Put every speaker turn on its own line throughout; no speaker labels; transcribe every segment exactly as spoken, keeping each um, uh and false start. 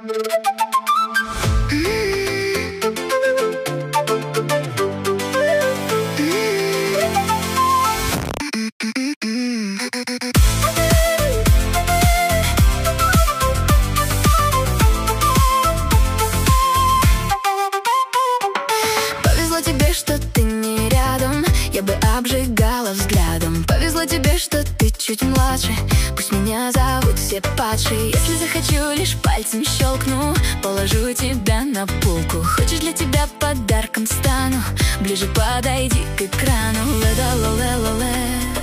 Повезло тебе, что ты не рядом, я бы обжигала взглядом. Повезло тебе, что ты чуть младше, пусть меня зовут все падшие. Если захочу, лишь пальцем щелкну, положу тебя на полку. Хочешь, для тебя подарком стану, ближе подойди к экрану. Ле-да-ла-ле-ла-ле,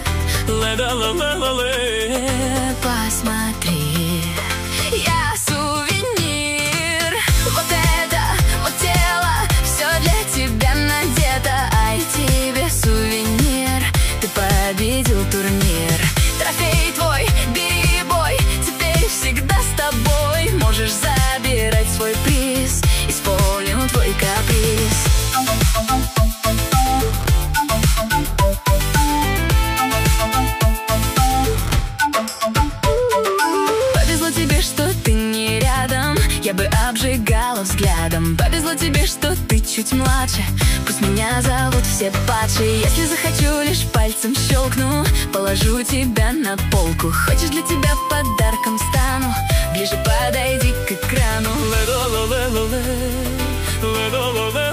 ле-да-ла-ле-ла-ле. Посмотри, я сувенир. Вот это, вот тело, все для тебя надето. Ай, тебе сувенир, ты победил турнир. Трофей твой, бери бой, теперь всегда с тобой. Можешь забирать свой приз, исполню твой каприз. Повезло тебе, что ты не рядом, я бы обжигала взглядом. Повезло тебе, что ты чуть младше, пусть меня зовут все падшие. Если захочу, лишь пальцем щелкну, положу тебя на полку. Хочешь, для тебя подарком стану, ближе подойди к экрану. Ле-да-ла-ле-ла-ле, ле-да-ла-ле.